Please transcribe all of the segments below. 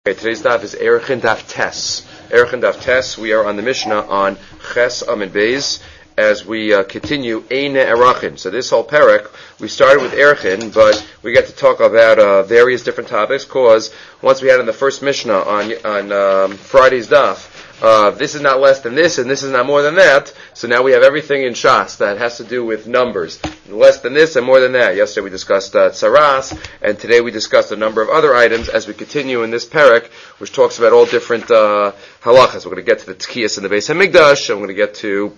Okay, today's daf is Erechin Daf Tes. Erechin Daf Tes, we are on the Mishnah on Ches Amid Beis as we continue Eine Erachin. So this whole parak, we started with Erechin, but we get to talk about various different topics, because once we had in the first Mishnah on Friday's daf, this is not less than this, and this is not more than that. So now we have everything in Shas that has to do with numbers. Less than this and more than that. Yesterday we discussed tzaras, and today we discussed a number of other items as we continue in this parak, which talks about all different halachas. We're going to get to the tkiyas in the Beis Hamikdash, and we're going to get to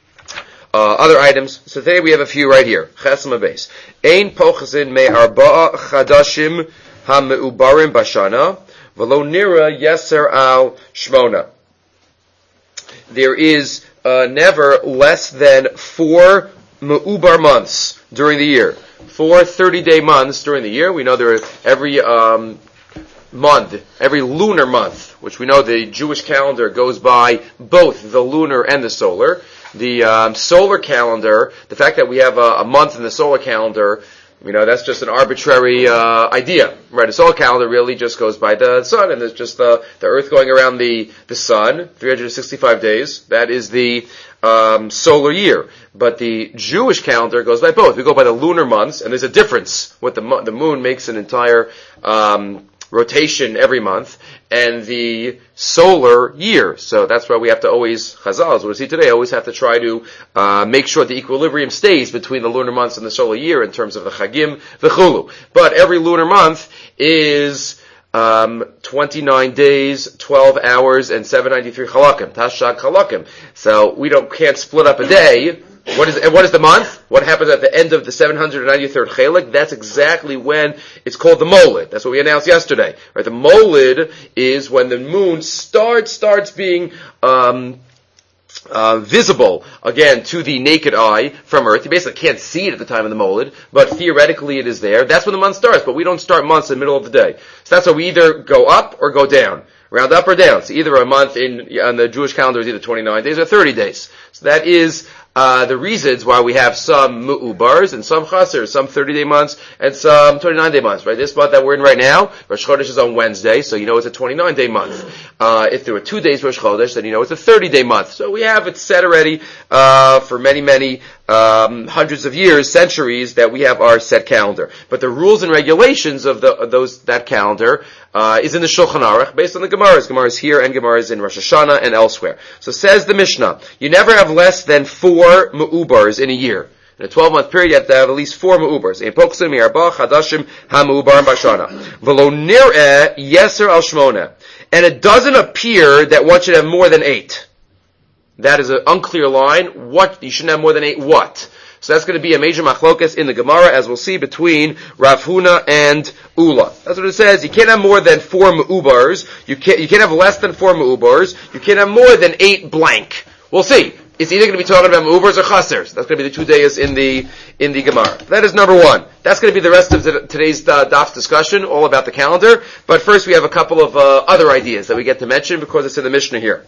other items. So today we have a few right here. Chesam Beis. Ein pochazin me arba'a chadashim ha-meubarim bashana, v'lo nira yeser al shmona. There is never less than 4 Me'ubar months during the year. 4 30-day months during the year. We know there are every month, every lunar month, which we know the Jewish calendar goes by both the lunar and the solar. The solar calendar, the fact that we have a month in the solar calendar, that's just an arbitrary idea, right? A solar calendar really just goes by the sun, and there's just the Earth going around the sun, 365 days. That is the solar year. But the Jewish calendar goes by both. We go by the lunar months, and there's a difference. What the moon makes an entire rotation every month, and the solar year. So that's why we have to always, Chazal, as we'll see today, always have to try to make sure the equilibrium stays between the lunar months and the solar year in terms of the Chagim, the Chulu. But every lunar month is 29 days, 12 hours, and 793 chalakim, tashag chalakim. So we can't split up a day. What is the month? What happens at the end of the 793rd chalik? That's exactly when it's called the molid. That's what we announced yesterday. Right? The molid is when the moon starts being visible again to the naked eye from Earth. You basically can't see it at the time of the molid, but theoretically it is there. That's when the month starts, but we don't start months in the middle of the day. So that's why we either go up or go down. Round up or down. So either a month on the Jewish calendar is either 29 days or 30 days. So that is the reasons why we have some mu'ubars and some chaser, some 30-day months and some 29-day months, right? This month that we're in right now, Rosh Chodesh is on Wednesday, so it's a 29-day month. If there were 2 days Rosh Chodesh, then it's a 30-day month. So we have it set already for many hundreds of years, centuries, that we have our set calendar. But the rules and regulations of that calendar is in the Shulchan Aruch, based on the Gemaras. Gemaras here and Gemaras in Rosh Hashanah and elsewhere. So says the Mishnah, you never have less than 4 Me'ubars in a year. In a 12-month period, you have to have at least 4 Me'ubars. Ein poksim mi'arba chadashim ha-me'ubarim bashana. V'lo nir'eh yeser al shmona. And it doesn't appear that one should have more than 8. That is an unclear line. What? You shouldn't have more than 8 what? So that's going to be a major machlokas in the Gemara, as we'll see, between Rav Huna and Ula. That's what it says. You can't have more than 4 me'ubars. You can't have less than 4 me'ubars. You can't have more than 8 blank. We'll see. It's either going to be talking about me'ubars or chasers. That's going to be the 2 days in the Gemara. That is number 1. That's going to be the rest of today's daf discussion, all about the calendar. But first we have a couple of other ideas that we get to mention because it's in the Mishnah here.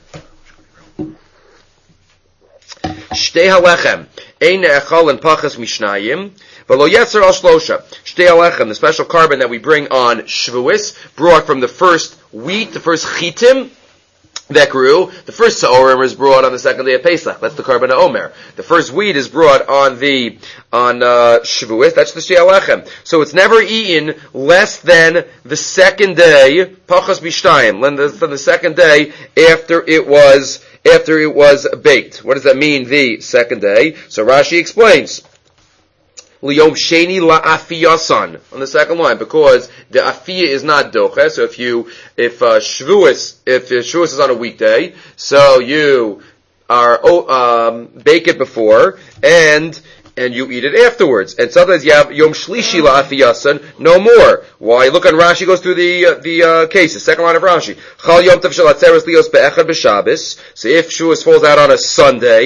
Shtei halechem, ein ne'echal and pachas mishnayim, v'lo yetzer al shlosha. Shtei halechem, the special carbon that we bring on Shavuos, brought from the first wheat, the first chitim that grew. The first sa'orim is brought on the second day of Pesach. That's the carbon omer. The first wheat is brought on Shavuos. That's the shtei halechem. So it's never eaten less than the second day, pachas mishnayim, than the second day after it was baked. What does that mean, the second day? So Rashi explains, Liyom Sheni la'afiyasan, on the second line, because the afiyah is not docha. So if Shavuos is on a weekday, so you bake it before, and you eat it afterwards. And sometimes you have Yom Shlishi la'afiyasan, no more. Why? Look on Rashi, goes through the cases. Second line of Rashi. Chal Yom Tov shel Atzeres lios be'echad b'Shabbos. So if Shavuos falls out on a Sunday,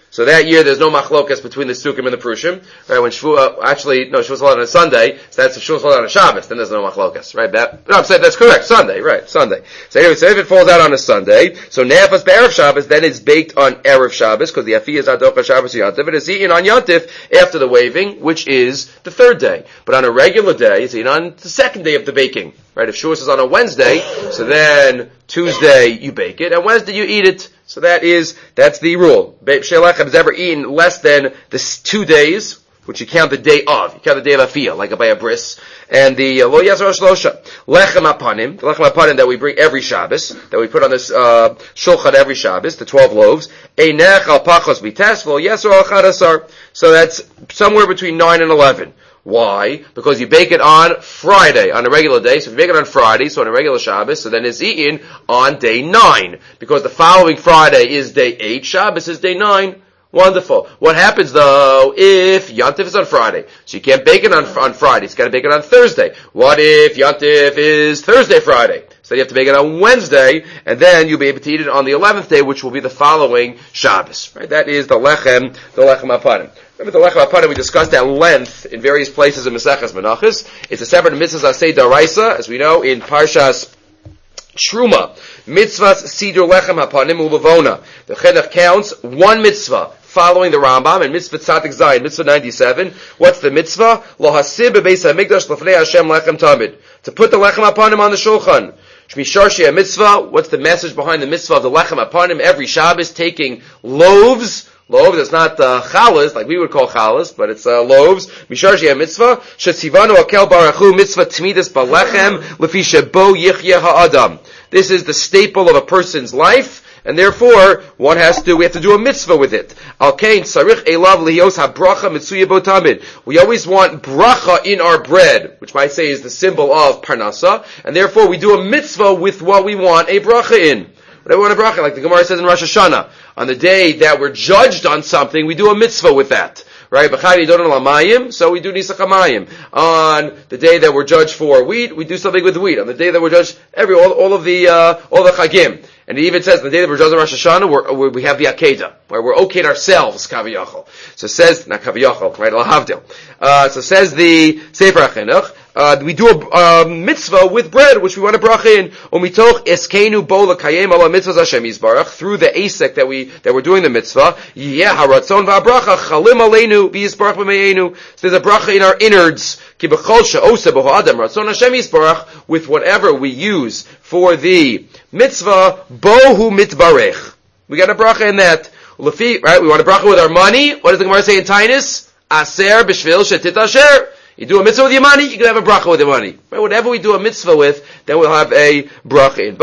So that year there's no machlokas between the Sukkim and the Prushim, right? When Shavuos on a Sunday, so that's if Shavuos on a Shabbos, then there's no machlokas, right? I'm saying that's correct, Sunday, right? Sunday. So anyway, so if it falls out on a Sunday, so Nefas be'erev Shabbos, then it's baked on erev Shabbos, because the Afiyah is Adocha Shabbos Yantif. It is eaten on Yantif after the waving, which is the third day. But on a regular day, it's eaten on the second day of the baking, right? If Shavuos is on a Wednesday, so then Tuesday you bake it, and Wednesday you eat it. So that's the rule. Shelechem is ever eaten less than the 2 days, which you count the day of. You count the day of Afiyah, like by a bris. And the Lo Yasar Shlosha. Lechem Apanim, the Lechem Apanim that we bring every Shabbos, that we put on this Shulchan every Shabbos, the 12 loaves. Einech al Pachos Bites, Lo Yasar al Chadasar. So that's somewhere between 9 and 11. Why? Because you bake it on Friday, on a regular day. So if you bake it on Friday, so on a regular Shabbos, so then it's eaten on day 9. Because the following Friday is day 8, Shabbos is day 9. Wonderful. What happens though if Yantif is on Friday? So you can't bake it on Friday. You've got to bake it on Thursday. What if Yantif is Thursday, Friday? So you have to bake it on Wednesday, and then you'll be able to eat it on the 11th day, which will be the following Shabbos. Right? That is the Lechem Apanim. Remember the Lechem Apanim we discussed at length in various places in Maseches Menachos. It's a separate mitzvah Aseh Daraisa, as we know, in Parshas Truma. Mitzvahs Sidur Lechem Apanim Ulavona. The Chinuch counts one mitzvah following the Rambam, and Mitzvah Tzadik Zayin, Mitzvah 97. What's the mitzvah? Lo hasib bebeis hamikdash lefnei Hashem lechem tamid. To put the lechem upon him on the shulchan. Shmisharshi mitzvah. What's the message behind the mitzvah of the lechem upon him? Every Shabbos, taking loaves. Loaves, it's not chalas, like we would call chalas, but it's loaves. Misharshi mitzvah. Shetzivanu akel barachu mitzvah tmidas balechem lefi shebo yichye ha'adam. This is the staple of a person's life. And therefore, we have to do a mitzvah with it. Al-kain, sarich elav lihiyos ha-bracha mitzuya bo tamid. We always want bracha in our bread, which might say is the symbol of parnasa, and therefore we do a mitzvah with what we want a bracha in. Whatever we want a bracha, like the Gemara says in Rosh Hashanah. On the day that we're judged on something, we do a mitzvah with that. Right? So we do Nisach HaMayim. On the day that we're judged for wheat, we do something with wheat. On the day that we're judged, all the Chagim. And it even says, the day that we're judged on Rosh Hashanah, we have the Akedah, where we're okayed ourselves, Kaviyachol. So it says, not Kaviyachol, right, Al-Havdil. So says the Sefer HaChinuch, we do a mitzvah with bread, which we want to bracha in. Umitoch eskenu bo l'kayem ala mitzvahs Hashem Yisbarach, through the asek that we're doing the mitzvah. Yeh haratzon v'abracha chalim aleinu v'yisbarach b'meinu. So there's a bracha in our innards. Ki b'chol she'osa b'ho adam ratzon Hashem Yisbarach, with whatever we use for the mitzvah, bohu mitbarech. We got a bracha in that. Lefi, right? We want a bracha with our money. What does the Gemara say in Tainus? Aser b'shvil shetit asher. You do a mitzvah with your money, you can have a bracha with your money. Right? Whatever we do a mitzvah with, then we'll have a bracha in.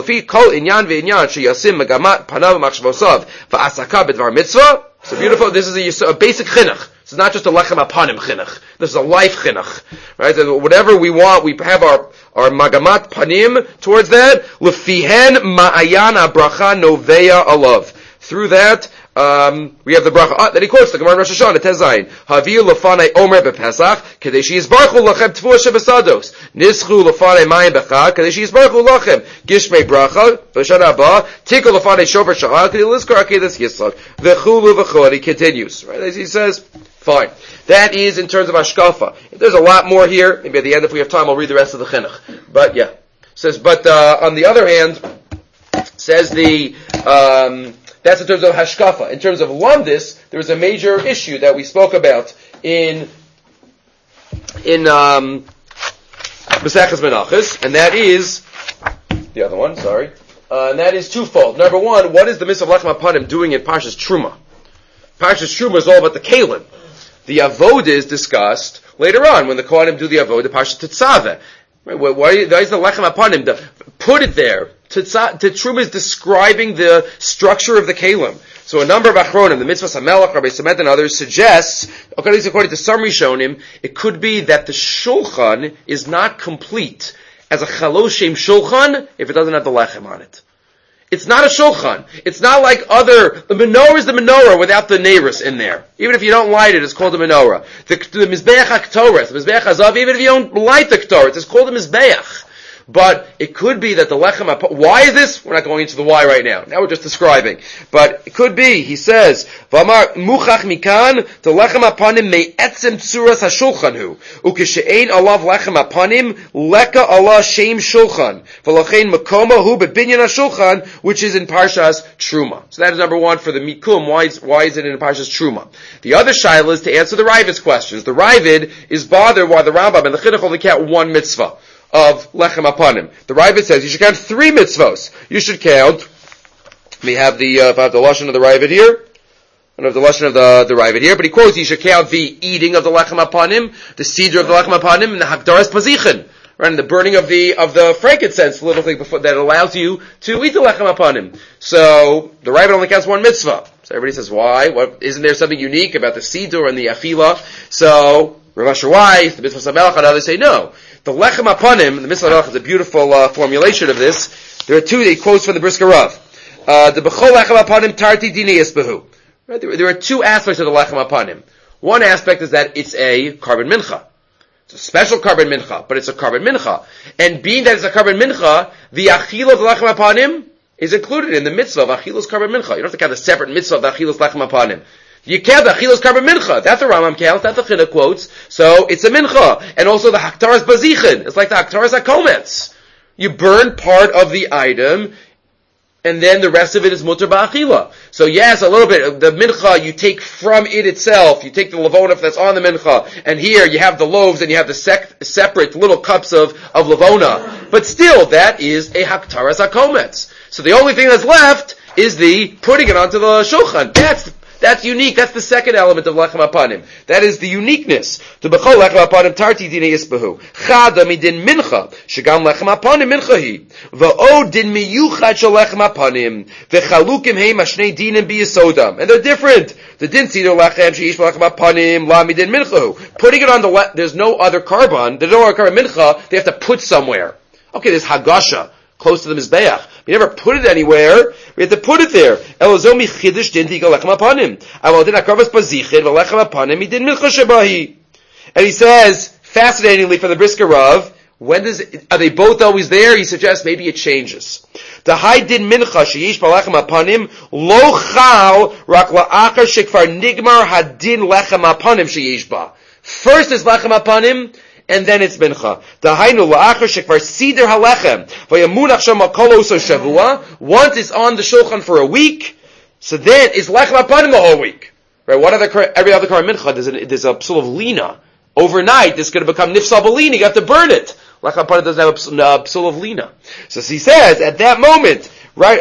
So beautiful. This is a basic chinuch. This is not just a lechem apanim chinuch. This is a life chinuch. Right? So whatever we want, we have our magamat panim towards that. Lefihen ma'ayan bracha noveya alav. Through that, we have the bracha that he quotes the Gemara in Rosh Hashanah, Tezayin. Haviu lefanei omer bepesach, kadeshi yisbarchu lachem tfuah shebesados. Nischu lefanei mayim bechad, kadeshi yisbarchu lachem. Gishmei bracha, v'shana haba, tiku lefanei shover shahal, kadei lizkar akedas yisod. V'chulu v'chol, he continues. Right, as he says, fine. That is in terms of hashkafa. There's a lot more here. Maybe at the end, if we have time, I'll read the rest of the chinuch. But yeah. Says, on the other hand, says the, that's in terms of hashkafa. In terms of lumdis, there was a major issue that we spoke about in Maseches Menachos, and that is the other one. Sorry, and that is twofold. Number one, what is the mitzvah of lechem apanim doing in Parshas Truma? Parshas Truma is all about the kalim. The avodah is discussed later on when the Kohanim do the avodah, Parshas Tetzaveh. Why is the lechem apanim? Put it there. Truma is describing the structure of the kalim. So a number of achronim, the Mitzvah Samelach, Rabbi Samet, and others suggests, at least according to some Rishonim, it could be that the shulchan is not complete as a chaloshem shulchan if it doesn't have the lechem on it. It's not a shulchan. It's not like the menorah is the menorah without the neiros in there. Even if you don't light it, it's called a menorah. The Mizbeach HaKtoret, the Mizbeach HaZav, even if you don't light the Ktoret, it's called a Mizbeach. But it could be that the lechem apanim, why is this? We're not going into the why right now. Now we're just describing. But it could be, he says, V'amar muchach mikan, the lechem apanim me'etzem tzuras hashulchan hu, ukeshe'ein alav lechem apanim, leka Allah shem shulchan, v'lachein makoma hu bebinyan hashulchan, which is in Parshas Truma. So that is number one for the mikum, why is it in Parshas Truma? The other shaila is to answer the Ravid's questions. The Ravid is bothered why the Rambam and the Chinuch only count one mitzvah of lechem apanim. The Ravid says you should count 3 mitzvos. You should count, we have the, if I have the lashon of the Ravid here, I don't have the lashon of the Ravid here, but he quotes, you should count the eating of the lechem apanim, the siddur of the lechem apanim, and the hakdaras pazichin. Right, and the burning of the frankincense, the little thing before, that allows you to eat the lechem apanim. So, the Ravid only counts 1 mitzvah. So everybody says, why? What, isn't there something unique about the siddur and the achila? So, Rav Asher Weiss, the mitzvah Samelach, and others say no. The lechem apanim, the mitzvah Samelach is a beautiful formulation of this. There are 2 he quotes from the Brisker Rav. The b'chol lechem apanim tarti dinei yisbehu. Right, there are 2 aspects of the lechem apanim. One aspect is that it's a carbon mincha. It's a special carbon mincha, but it's a carbon mincha. And being that it's a carbon mincha, the achila of the lechem apanim is included in the mitzvah of achilas carbon mincha. You don't have to count the separate mitzvah of the achilas lechem apanim. You count the achilas carbon mincha. That's the Rambam counts. That's the Chinuch quotes. So it's a mincha, and also the haktaras bazichin. It's like the haktaras hakometz. You burn part of the item, and then the rest of it is mutar ba'achila. So yes, a little bit of the mincha you take from it itself. You take the lavona that's on the mincha, and here you have the loaves and you have the separate little cups of lavona. But still, that is a haktaras hakometz. So the only thing that's left is the putting it onto the shulchan. That's unique. That's the second element of lechem apanim. That is the uniqueness. The b'chol lechem apanim tarti dinei yisbehu. Chada midin mincha, shegam lechem apanim mincha hi. V'od din miyuchad shel lechem apanim. V'chalukim heim ashnei dinim b'yisodam. And they're different. The din siddur lechem sheish lechem apanim la midin mincha. Putting it on the there's no other carbon. There's no other carbon mincha. They have to put somewhere. Okay, there's hagasha close to the mizbeach. We never put it anywhere. We have to put it there. Elozomi chidush din tiga lechem apanim. Aval din akarvas bazichin v'lechem apanim midin mincha shebahi. And he says, fascinatingly, for the Brisker Rav, are they both always there? He suggests maybe it changes. The high din mincha sheyish b'lechem apanim lo chal rak la'achar shekvar nigmar hadin lechem apanim sheyish ba. First is lechem apanim, and then it's mincha. Dahainu la'achar shekvar siddur halechem v'yamunach sham kolos shavua. Once it's on the shulchan for a week, so then it's lechem apanim the whole week. Right? Every other carbon mincha there's a psul of lina. Overnight, it's going to become nifsal b'lina. You have to burn it. Lechem apanim doesn't have a psul of lina. So he says at that moment, right,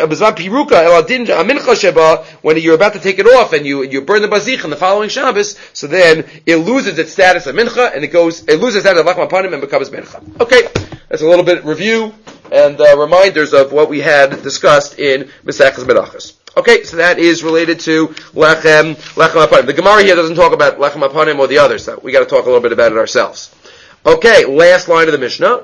when you're about to take it off and you burn the bazich on the following Shabbos, so then it loses its status of mincha and it loses that of lechem apanim and becomes mincha. Okay, that's a little bit review and reminders of what we had discussed in Mesechus Menachos. Okay, so that is related to lechem apanim. The Gemara here doesn't talk about lechem apanim or the others, so we got to talk a little bit about it ourselves. Okay, last line of the Mishnah.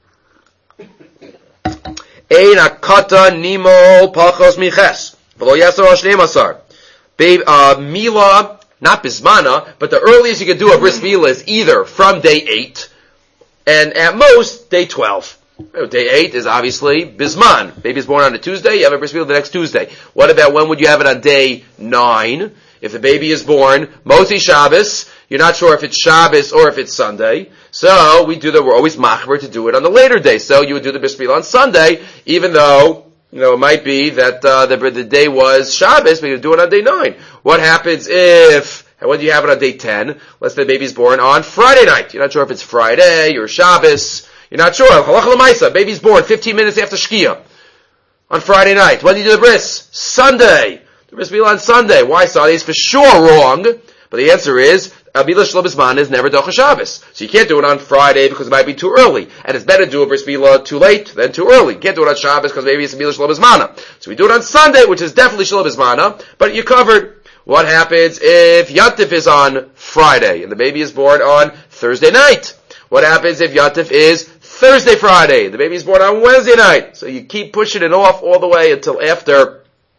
Ein akata nimol pachos miches v'lo yasar al shnei masar. Mila, not bismana, but the earliest you can do a bris milah is either from day 8 and at most day 12. Day 8 is obviously bisman. Baby is born on a Tuesday, you have a bris milah the next Tuesday. What about when would you have it on day 9? If the baby is born Motzi Shabbos, you're not sure if it's Shabbos or if it's Sunday. So we're always machmer to do it on the later day. So you would do the bris milah on Sunday, even though, it might be that the day was Shabbos, but you would do it on day 9. What happens when do you have it on day 10? Let's say the baby's born on Friday night. You're not sure if it's Friday or Shabbos. You're not sure. Halacha l'maisa, baby's born 15 minutes after Shkia on Friday night. When do you do the bris? Sunday. The bris milah on Sunday. Why Sunday is for sure wrong, but the answer is Milah Shelo Bisman is never Docha Shabbos. So you can't do it on Friday because it might be too early. And it's better to do a bris milah too late than too early. You can't do it on Shabbos because maybe it's Milah Shelo Bismana. So we do it on Sunday, which is definitely Shelo Bismana, but you're covered. What happens if Yantif is on Friday and the baby is born on Thursday night? What happens if Yantif is Thursday, Friday? The baby is born on Wednesday night. So you keep pushing it off all the way until after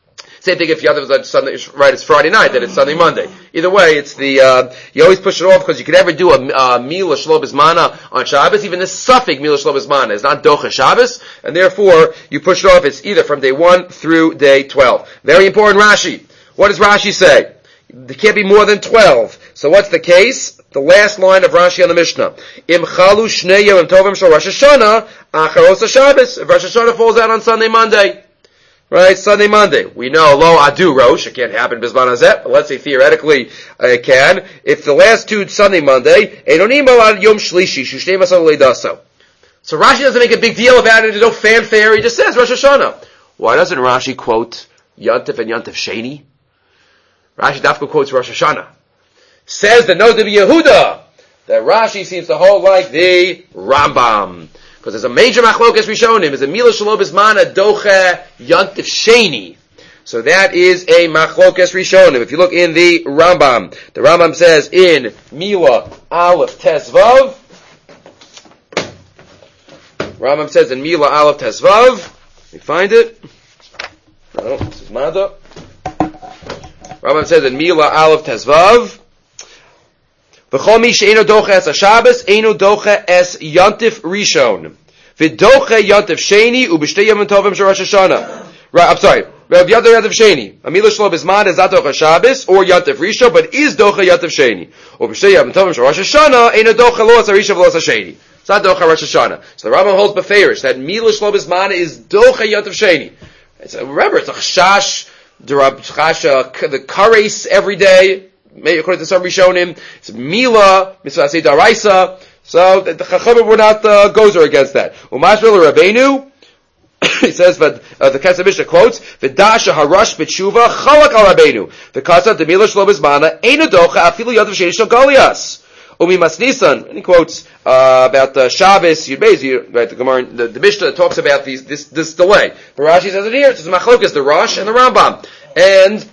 Same thing if Yantif is Sunday, right, it's Friday night, then it's Sunday, Monday. Either way, it's you always push it off because you can never do a Mila Shlo Bismana on Shabbos. Even the suffix Mila Shlo Bismana is not Docha Shabbos, and therefore you push it off. It's either from day 1 through day 12. Very important, Rashi. What does Rashi say? There can't be more than 12. So what's the case? The last line of Rashi on the Mishnah. Im chalu shnei yom tovim shel Rosh Hashanah acharos Shabbos. If Rosh Hashanah falls out on Sunday, Monday. Right? Sunday, Monday. We know lo adu Rosh. It can't happen bisman hazeh, but let's say theoretically it can. If the last two Sunday, Monday, einonim ad yom shlishi shushnei masal leidaso. So Rashi doesn't make a big deal about it. There's no fanfare. He just says Rosh Hashanah. Why doesn't Rashi quote Yantif and Yantif Sheni? Rashi Dafka quotes Rosh Hashanah. Says the Noda Yehuda that Rashi seems to hold like the Rambam. Because there's a major machlokas Rishonim. There's a Mila Shelo Bismana Doche Yantif Sheni. So that is a machlokas Rishonim. If you look in the Rambam says in Mila Aleph Tesvav. Rambam says in Mila Aleph Tesvav. Let me find it. No, this is Mada. Rambam says in Mila Aleph Tesvav. V'chol mi she'eno docha es HaShabbos, eno docha es Yantif Rishon. V'docha Yantif Sheni, u'b'shtei yom tovim shel Rosh Hashanah. Right, I'm sorry. Yantif Sheni. Amila shlo bisman is not docha Shabbos, or Yantif Rishon, but is docha Yantif Sheni. U'b'shtei yom tovim shel Rosh Hashanah, eno docha lo es HaRishon v'lo es HaSheni. It's not docha Rosh Hashanah. So the Rambam holds beferish that Mila shlo bisman is docha Yantif Sheni. Remember, it's a chash, the kares every day. Maybe according to some Rishonim, it's Mila, Mitzvah Aseh Daraisa. So the Chachamim were not gozer against that. Umashvil Rabbeinu, he says, but the Kesef Mishnah quotes, "V'dasha harash b'tshuva chalak al Rabbeinu. V'kasa the Mila Shlo Bismana einu docha afilu yadav sheni shel Golias." Umi Masnisan, and he quotes about Shabbos, Yud Beis, right? The Gemara, the Mishnah talks about this delay. But Rashi says it here. It's Machlokas, the Rosh and the Rambam, and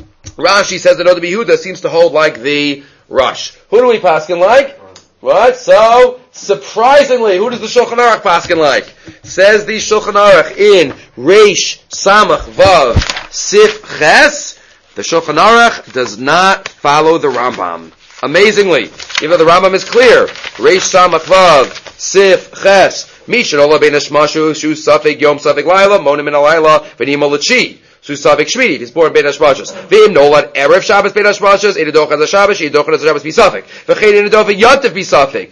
Rashi says that Noda Yehuda seems to hold like the Rosh. Who do we paskin like? What? So, surprisingly, who does the Shulchan Aruch paskin like? Says the Shulchan Aruch in Reish Samach Vav Sif Ches, the Shulchan Aruch does not follow the Rambam. Amazingly, even though the Rambam is clear, Reish Samach Vav Sif Ches, Mishan Ola Ben Hashmashu Shu Safik Yom Safik Laila Monim in Alayla Venim Olachi. Susavik Shmini, he's born Bein Hashmashas. V'im nolad Erev Shabbos Bein Hashmashas, Eidoch as a Shabbos, Eidoch as a Shabbos Bisafik. V'chein Eidoch Yantif Bisafik.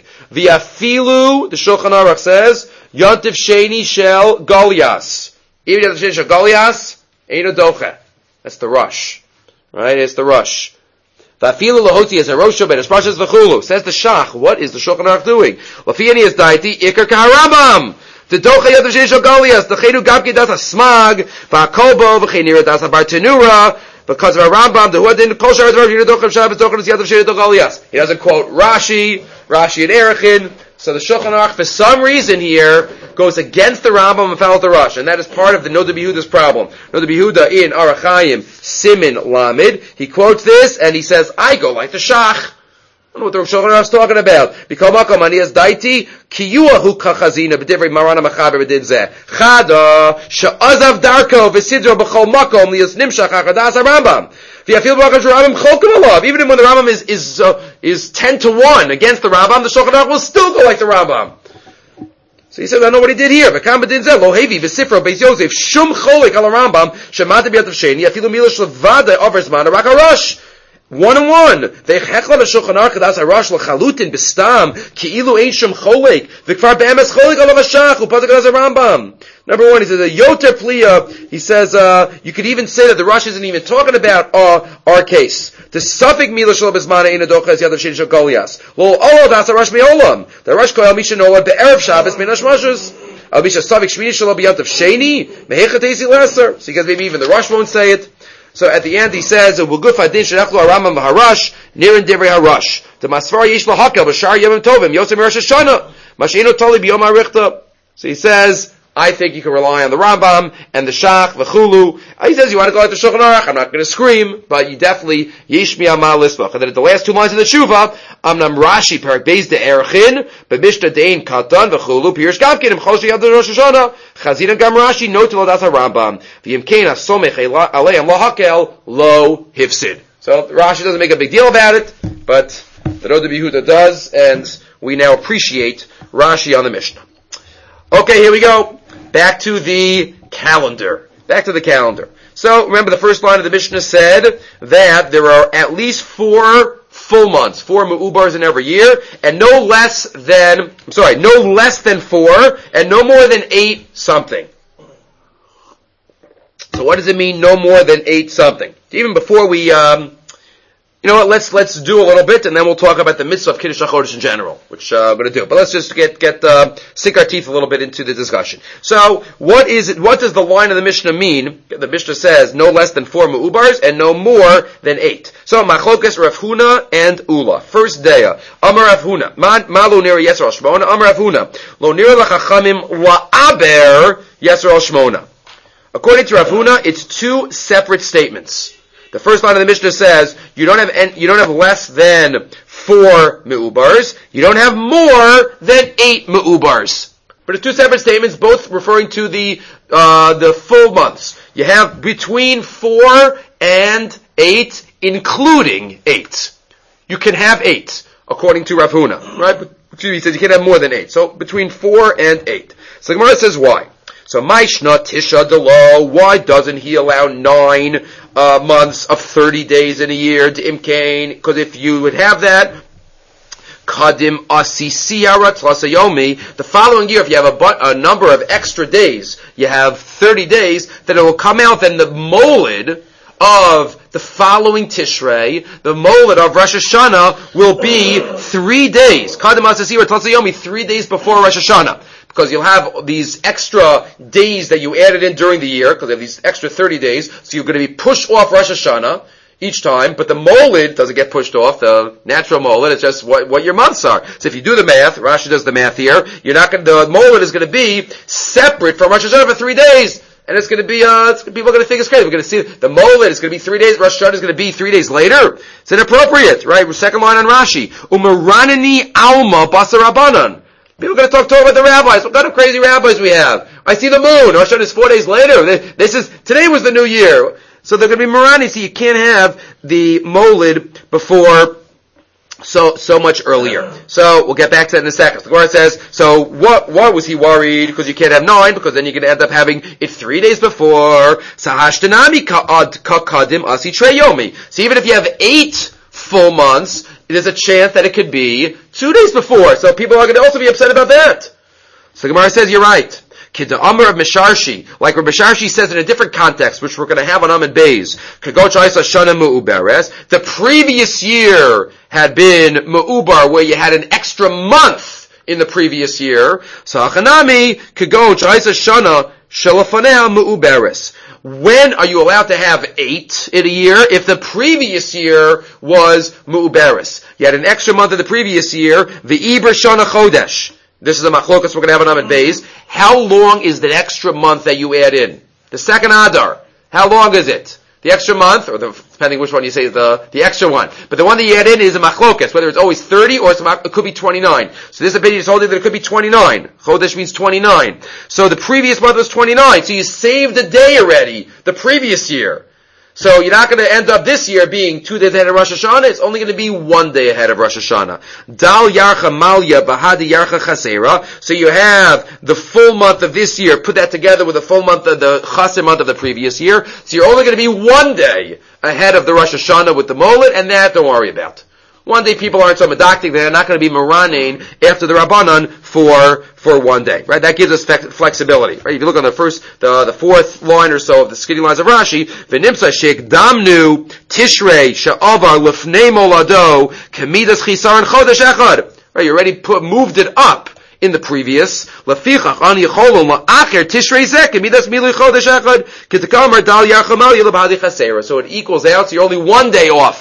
V'afilu, the Shulchan Aruch says, Yantif Sheni Shel Golias. Even Yantif Sheni Shel Golias, Eidoch. That's the Rush. Right? It's the Rush. V'afilu lahoti as a Rosha Bein Hashmashas v'chulu. Says the Shach, what is the Shulchan Aruch doing? L'fiani is daiti, Iker Kaharambam. The docha yadav sheni shel Golias, the chenu gabki das a smag, v'akobo v'chenira das a bartenura, because of a Rambam, the huadin kol shar advar yinu docha Shabbos docha yadav sheni shel Golias. He doesn't quote Rashi and Erechin, so the Shulchan Aruch for some reason here goes against the Rambam and follows the Rosh, and that is part of the Noda Yehuda's problem. Noda Yehuda in Arachayim Simin Lamed, he quotes this and he says, I go like the Shach. I don't know what the Shulchan Aruch is talking about. B'kol makom ani as daiti kiyuahu kachazina b'divrei Marana Machaber b'din zeh chada she'azav darko v'sidro b'chol makom lias nimshach achadas Rambam v'yafil b'rakam Rambam cholkim alav. Even when the Rambam is 10-1 against the Rambam, the Shulchan Aruch will still go like the Rambam. So he says, I know what he did here. V'kam b'din zeh lo hevi v'sifro beis Yosef shum cholik al Rambam shemata b'yatav sheni afilu mila shlavada over zman rak harash. 1-1. V'chechla l'shulchan aruch das harash l'chalutin b'stam ki'ilu ein shum cholek v'kvar be'emes cholek alav hashach u'patak das Rambam. Number one, he says a yoter pliya. He says you could even say that the Rosh isn't even talking about our case. The suffix mila shel b'zmana ein adocha es yadav sheni shel Golias. Lo olav das harash me'olam. The Rosh koyal misha nola be'erev Shabbos min hashmashus. Al misha suffix shmini shelo b'yantav sheni mehechat eisi lesser. So because maybe even the Rosh won't say it. So at the end he says, "V'guf adin shenachlu haRambam v'harash nirin divrei harash." The masvar yesh lahakel b'shar yomim tovim yosem Rosh Hashanah masheinu tali b'yom harichta. So he says I think you can rely on the Rambam and the Shach, the Chulu. He says you want to go out to Shulchan Aruch. I'm not going to scream, but you definitely Yishmi Amal Lisbach. And then at the last two lines of the Tshuva, Amnam Rashi Perak Beis de Erchin, B'Mishta Dein Katan v'Chulu Pirush Gavkin Im Choshi Yad Rosh Hashanah Chazina Gam Rashi No Tilo Das Rambam V'Yimkein Asomech Aleim Lo Hakel Lo Hifsid. So Rashi doesn't make a big deal about it, but the Roda Yehuda does, and we now appreciate Rashi on the Mishnah. Okay, here we go. Back to the calendar. So, remember the first line of the Mishnah said that there are at least 4 full months, 4 me'ubars in every year, and no less than 4, and no more than 8 something. So what does it mean, no more than 8 something? Even before we, let's do a little bit, and then we'll talk about the mitzvah of Kiddush HaChodesh in general, which I'm going to do. But let's just sink our teeth a little bit into the discussion. So, what does the line of the Mishnah mean? The Mishnah says no less than 4 me'ubars and no more than 8. So, Machlokas Rav Huna and Ula. First daya. Amar Rav Huna. Ma lo nira Yesar al Shmona. Amar Rav Huna. Lo nira lachachamim la'aber Yesar al Shmona. According to Rav Huna, it's 2 separate statements. The first line of the Mishnah says you don't have less than 4 me'ubars. You don't have more than 8 me'ubars. But it's 2 separate statements, both referring to the full months. You have between 4 and 8, including 8. You can have 8, according to Rav Huna, right? He says you can have more than 8. So between 4 and 8. So the Gemara says why. So Maishna Tisha Delo, why doesn't he allow 9 months of 30 days in a year to Imkain? Because if you would have that, Kadim Asisiara Tlasayomi, the following year, if you have a number of extra days, you have 30 days, then it will come out, then the molid of the following Tishrei, the molid of Rosh Hashanah will be 3 days. Kadim Asisiara Tlasayomi, 3 days before Rosh Hashanah. Because you'll have these extra days that you added in during the year, because you have these extra 30 days, so you're going to be pushed off Rosh Hashanah each time, but the molid doesn't get pushed off, the natural molid, it's just what your months are. So if you do the math, Rashi does the math here, the molid is going to be separate from Rosh Hashanah for 3 days, and it's going to be, people are going to think it's crazy. We're going to see the molid is going to be 3 days, Rosh Hashanah is going to be 3 days later. It's inappropriate, right? Second line on Rashi. Umaranani alma basarabanan. People are going to talk about the rabbis. What kind of crazy rabbis we have? I see the moon. Rosh Hashanah is 4 days later. Today was the new year. So they're going to be Marani, so you can't have the molid before so much earlier. So we'll get back to that in a second. The Gemara says, so what was he worried? Because you can't have 9, because then you're going to end up having it 3 days before. Sahashtanami ka'kadim asi treyomi. So even if you have 8 full months, there's a chance that it could be 2 days before. So people are going to also be upset about that. So Gemara says, you're right. Kidda Amr of Misharshi, like Rabbi Misharshi says in a different context, which we're going to have on Amid Beis, the previous year had been Mu'ubar, where you had an extra month in the previous year. So Achanami, Kagoch, Isa Shana, Shalafanea Mu'uberes. When are you allowed to have 8 in a year? If the previous year was Mu'uberes. You had an extra month in the previous year, V'ibra Shana Chodesh. This is a machlokas we're going to have on Amid Beis. How long is the extra month that you add in? The second Adar. How long is it? The extra month, or depending which one you say is the extra one. But the one that you add in is a machlokas, whether it's always 30 or it could be 29. So this opinion is holding that it could be 29. Chodesh means 29. So the previous month was 29. So you saved a day already, the previous year. So you're not going to end up this year being 2 days ahead of Rosh Hashanah. It's only going to be 1 day ahead of Rosh Hashanah. Dal yarcha malya bahadi yarcha chasera. So you have the full month of this year. Put that together with the full month of the chaser month of the previous year. So you're only going to be 1 day ahead of the Rosh Hashanah with the molid, and that don't worry about. 1 day people aren't so medactic, they're not going to be maranein after the Rabbanan for 1 day, right? That gives us flexibility, right? If you look on the fourth line or so of the skinny lines of Rashi, v'nimsa sheik damnu tishrei she'avar lefnei molado kemidas chisaron chodesh echad. Right? You already moved it up in the previous. Lefichach an yicholon la'acher tishrei zeh kemidas milui chodesh echad k'tekamar dal yarchamal yilabhadi chasera. So it equals out. So you're only 1 day off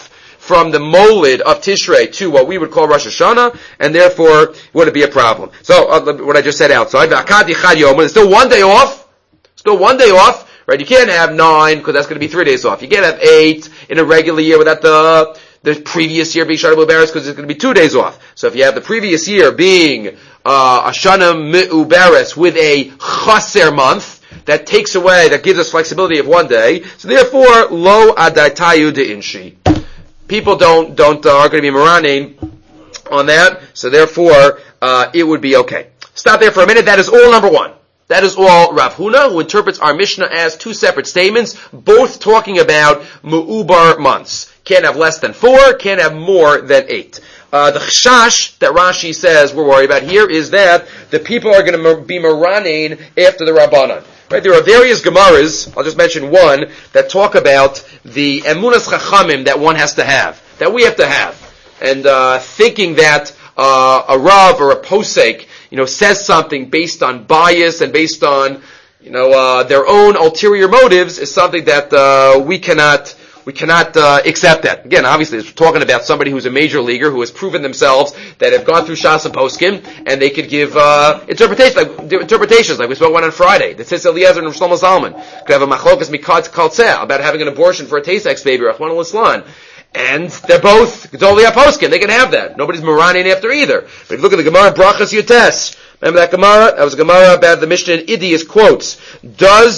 from the Molid of Tishrei to what we would call Rosh Hashanah, and therefore wouldn't be a problem. So, what I just said outside, there's still 1 day off. Still 1 day off, right? You can't have 9, because that's going to be 3 days off. You can't have 8 in a regular year without the previous year being Shana Mu'uberes, because it's going to be 2 days off. So if you have the previous year being a Shana Mu'uberes with a Chaser month, that takes away, that gives us flexibility of 1 day. So therefore, lo adatayu de inshi. People are going to be maraning on that, so therefore, it would be okay. Stop there for a minute. That is all number 1. That is all Rav Huna, who interprets our Mishnah as 2 separate statements, both talking about Mu'ubar months. Can't have less than 4, can't have more than 8. The chashash that Rashi says we're worried about here is that the people are going to be maraning after the Rabbanan. Right? There are various Gemaras, I'll just mention one, that talk about the emunas chachamim that one has to have, that we have to have. And thinking that a Rav or a Posek, says something based on bias and based on, their own ulterior motives is something that we cannot accept that. Again, obviously, it's talking about somebody who's a major leaguer who has proven themselves that have gone through Shas and Poskim, and they could give interpretations like we spoke one on Friday. That says Eliezer and Shlomo Zalman could have a machlokas mikad kaltzeh about having an abortion for a Tay-Sex baby, Rachmana litzlan. And they're both Gedolei HaPoskim. They can have that. Nobody's maraning after either. But if you look at the Gemara in Brachas Yotes, remember that Gemara? That was a Gemara about the Mishnah in Idias quotes. Does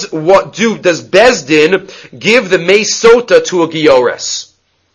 Bezdin give the Mei Sota to a Giores?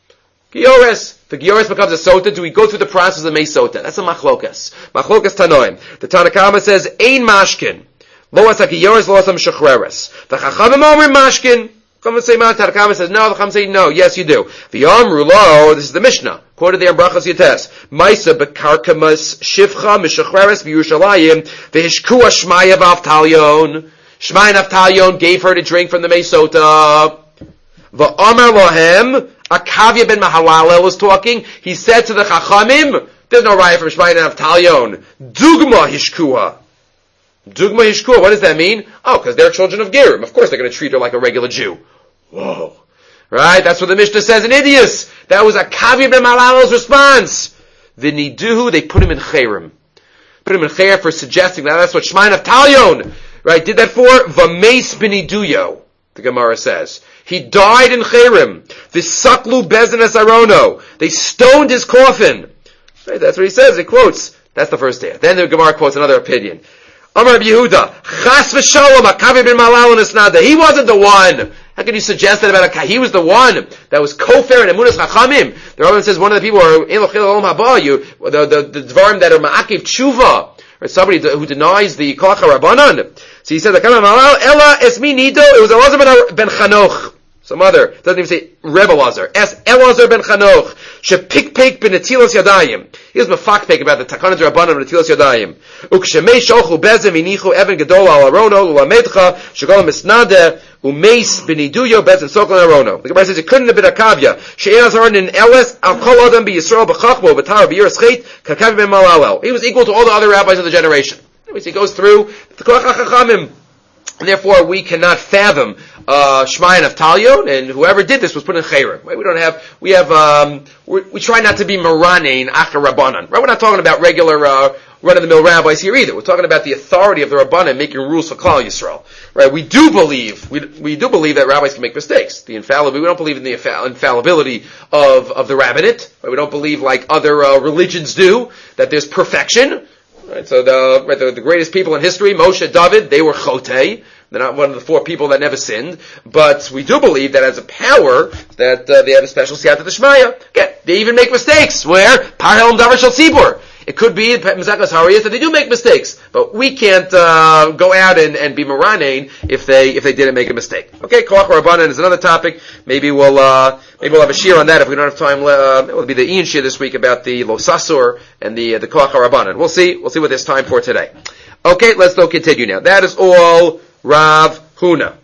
Giores. If the Giores becomes a Sota, do we go through the process of Mei Sota? That's a Machlokas. Machlokas Tanoim. The Tanakama says, Ein Mashkin. Lo asa Giores, lo asa Meshachreres. The Chachamim Omer Mashkin. Chachamim say Tanakama says no, the Chachamim say no, yes you do. V'yamru lo, this is the Mishnah, quoted there in Brachas Yotes. Maisa bekarkamas shivcha mishachreres v'Yerushalayim v'hishkua shmaya v'avtalyon. Shmaya and Avtalyon gave her to drink from the Mei Sota. V'amar lohem, Akavya ben Mahalalel was talking, he said to the Chachamim, there's no riot from Shmaya and Avtalyon. Dugma hishkua. Dugma Yishkua, what does that mean? Oh, because they're children of Gerim. Of course they're going to treat her like a regular Jew. Whoa. Right? That's what the Mishnah says in Idias. That was Akavya ben Mahalalel's response. V'niduhu, they put him in Cherim. Put him in Cherim for suggesting that that's what Shmaya and Avtalyon, right, did that for. V'meis b'niduyo, the Gemara says. He died in Cherim. V'saklu bezin es arono. They stoned his coffin. Right? That's what he says. He quotes. That's the first day. Then the Gemara quotes another opinion. Amar Yehuda, Chas v'shalom, Akavya ben Mahalalel nisnada. He wasn't the one. How can you suggest that about He was the one that was kofer and emunas chachamim. The Rambam says one of the people are the dvarim that are ma'akiv tshuva, or somebody who denies the kolach harabanan. So he says, Akavya ben Mahalalel, Ela esmi nido. It was Elazar ben Chanoch. Some other, doesn't even say Rebbe Elazar. Elazar ben Chanoch. Shepikpek ben Netilas Yadayim. Here's mafakpek about the Takanas Rabbanan of Netilas Yadayim. Ukshemei sholchu bezem inichu even gedol al arono ulamedcha shegol misnade umeis beniduyo bezem sokol arono. The Gemara says it couldn't have been Akavya. She'elazar in Eles al kol adam be Yisrael b'chachmo b'tar b'yiras Kakavya ben Mahalalel. He was equal to all the other rabbis of the generation. He goes through the kolach hachachamim. And therefore, we cannot fathom Shmaya and Avtalyon, and whoever did this was put in Cherim. Right? We try not to be Maranein Achar Rabbanan. Right? We're not talking about regular run-of-the-mill rabbis here either. We're talking about the authority of the Rabbanan making rules for Klal Yisrael. Right? We do believe that rabbis can make mistakes. We don't believe in the infallibility of the rabbinate. Right? We don't believe like other religions do that there's perfection. Right, so the greatest people in history, Moshe, David, they were chotei. They're not one of the 4 people that never sinned. But we do believe that as a power, that they have a special siyata d'shmaya. Again, they even make mistakes. Where? Parhelim davar shel tzibur. It could be in Mezakos Hariyas that they do make mistakes. But we can't go out and be maranein if they didn't make a mistake. Okay, Kolach Rabbanan is another topic. Maybe we'll have a shir on that if we don't have time. It will be the Ian shir this week about the Losasur and the Kolach Rabbanan. We'll see what there's time for today. Okay, let's go continue now. That is all Rav Huna.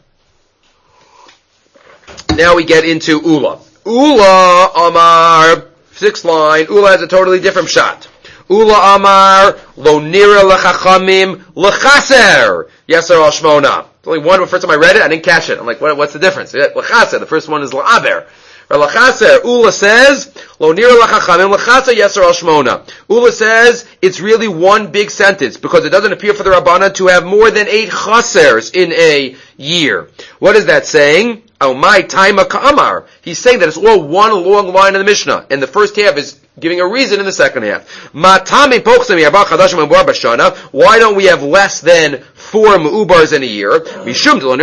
Now we get into Ula. Ula Amar, 6th line. Ula has a totally different shot. Ula Amar lo nira lechachamim lechaser yeser al shmona. It's only one. The first time I read it, I didn't catch it. I'm like, what's the difference? Lechaser. The first one is la'aber. Lachaser, Ula says, Lo nira lachachamim lachaser yeser al shmona. Ula says it's really one big sentence because it doesn't appear for the Rabbanan to have more than 8 chasers in a year. What is that saying? Oh my taima ka'amar. He's saying that it's all one long line in the Mishnah, and the first half is giving a reason in the second half. Why don't we have less than 4 me'ubars in a year? Because you don't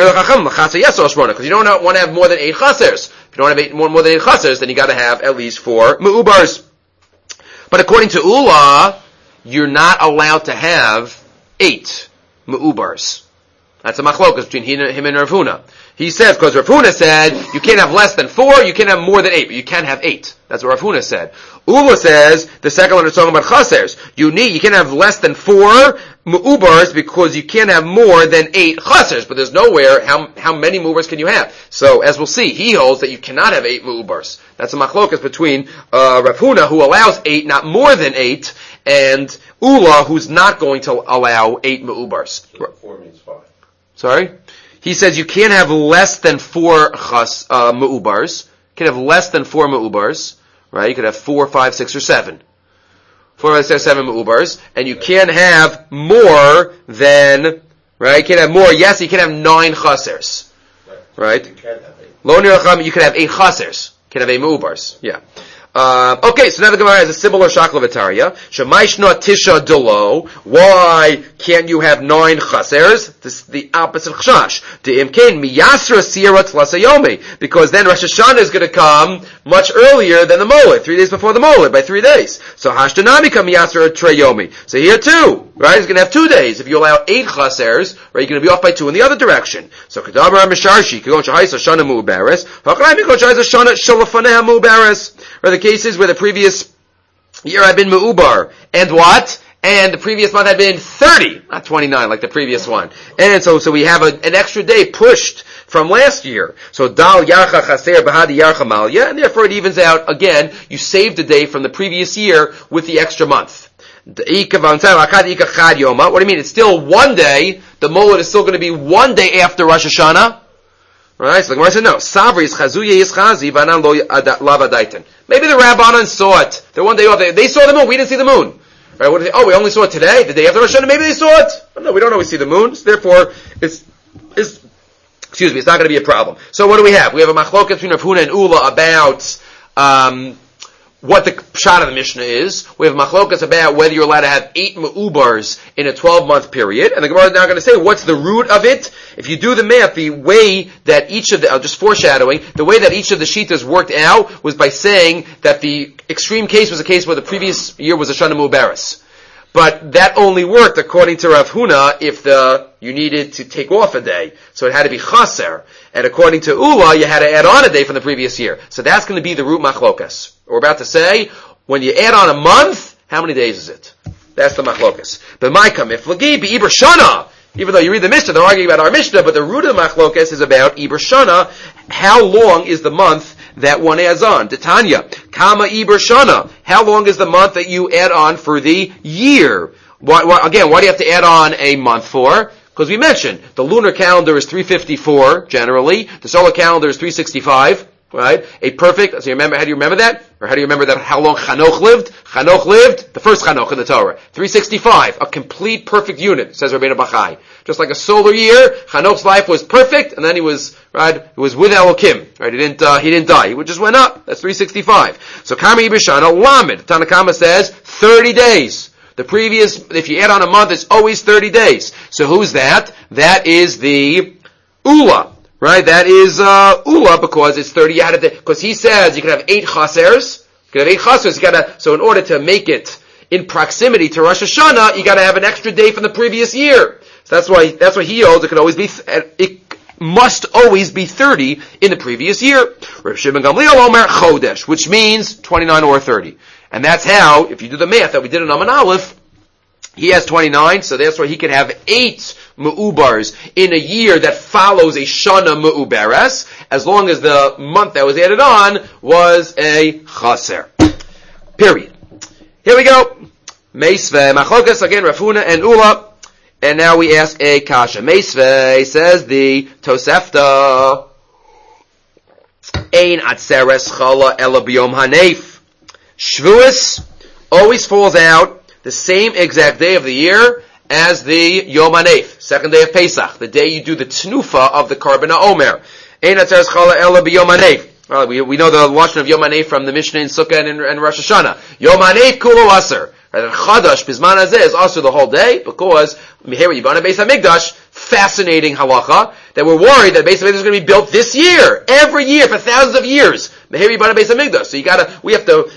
want to have more than 8 chasers. If you don't have more than 8 chasers, then you got to have at least 4 me'ubars. But according to Ula, you're not allowed to have 8 me'ubars. That's a machlokas between him and Rav Huna. He says, because Rav Huna said, you can't have less than 4, you can't have more than 8, but you can't have 8. That's what Rav Huna said. Ula says, the second one is talking about chasers. You can't have less than 4 mu'ubars because you can't have more than 8 chasers, but there's nowhere, how many mu'ubars can you have? So, as we'll see, he holds that you cannot have 8 mu'ubars. That's a machlokas between, Rav Huna, who allows 8, not more than 8, and Ula, who's not going to allow 8 mu'ubars. 4 means 5. Sorry? He says you can't have less than 4 mu'ubars. You can have less than 4 mu'ubars, right? You could have 4, 5, 6, or 7. 4, 5, 6, 7 mu'ubars. And you can't have more than, right? You can't have more. Yes, you can have 9 chasers. Right? You can have 8. Lo niracham, you can have 8 chasers. You can have 8 mu'ubars. Yeah. Okay, so now the Gemara has a similar shaklavataria. Shemaishna tisha delo. Why can't you have 9 chasers? This is the opposite of chash. De'imkein miyasra sirat lasayomi. Because then Rosh Hashanah is going to come much earlier than the Moled, 3 days before the Moled, by 3 days. So hashtanami kam miyasra treyomi. So here too, right? He's going to have 2 days. If you allow 8 chasers, right, you're going to be off by 2 in the other direction. So kadabar misharshi kagon shahaisa shana mu'ubaris. Hachrayim kagon shahaisa shana shalafaneha mu'ubaris. Or the cases where the previous year had been Me'ubar, and what? And the previous month had been 30, not 29 like the previous one. And so we have an extra day pushed from last year. So Dal Yarcha Chaser Bahadi Yarcha Malya, and therefore it evens out again. You saved a day from the previous year with the extra month. What do you mean? It's still one day. The Moled is still going to be one day after Rosh Hashanah. Right? So the Gemara said, no. Savri is chazuye is chazi, v'anan lo lavadaitan. Maybe the Rabbanan saw it. They're one day off. They saw the moon. We didn't see the moon. Right? What did they? Oh, we only saw it today, the day after Rosh Hashanah. Maybe they saw it. Oh, no, we don't always see the moon. So therefore, it's not going to be a problem. So what do we have? We have a machloket between Rav Huna and Ula about, what the pshat of the Mishnah is. We have machlokas about whether you're allowed to have 8 me'ubars in a 12-month period. And the Gemara is now going to say, what's the root of it? If you do the math, the way that each of the, just foreshadowing, the way that each of the shitas worked out was by saying that the extreme case was a case where the previous year was a Shana Mu'ubaris. But that only worked, according to Rav Huna, if you needed to take off a day. So it had to be chaser. And according to Ula, you had to add on a day from the previous year. So that's going to be the root machlokas. We're about to say, when you add on a month, how many days is it? That's the machlokas. But Maikam, if lagi be Iber Shana, even though you read the Mishnah, they're arguing about our Mishnah, but the root of the machlokas is about Iber Shana. How long is the month that one adds on? Titania, Kama Iber Shana. How long is the month that you add on for the year? Why do you have to add on a month for? Because we mentioned, the lunar calendar is 354, generally. The solar calendar is 365, right? A perfect, so how do you remember that? Or how do you remember that, how long Chanoch lived? Chanoch lived, the first Chanoch in the Torah. 365, a complete perfect unit, says Rabbeinu Bachai. Just like a solar year, Chanoch's life was perfect, and then he was with Elokim, right? He didn't die. He just went up. That's 365. So Kama Ibishana, Lamed. Tanakama says 30 days. The previous, if you add on a month, it's always 30 days. So who's that? That is the Ula, right? That is Ula, because it's 30. Because he says you can have 8 chasers. You can have 8 chasers. So in order to make it in proximity to Rosh Hashanah, you got to have an extra day from the previous year. So that's why he holds it must always be 30 in the previous year. Rav Shimon Gamliel Omer Chodesh, which means 29 or 30. And that's how, if you do the math that we did in Aman Aleph, he has 29, so that's why he can have 8 Me'ubars in a year that follows a Shana Me'ubares, as long as the month that was added on was a Chaser. Period. Here we go. Meisve, Machlokas, again, Rav Huna and Ula. And now we ask a kasha. Meisve, says the Tosefta. Ein atzeres chala ela b'yom hanef. Shavuos always falls out the same exact day of the year as the Yom HaNef, second day of Pesach, the day you do the Tnufa of the Karban HaOmer. Ein atzeres chala ela b'yom hanef. We know the lashon of Yom HaNef from the Mishnah in Sukkah and Rosh Hashanah. Yom HaNef kulo aser. Right, Chadash Bizman Hazeh is also the whole day because here we Yibana Beis HaMikdash, fascinating halacha that we're worried that Beis HaMikdash is going to be built this year, every year for thousands of years. Here we Yibana Beis HaMikdash. So we have to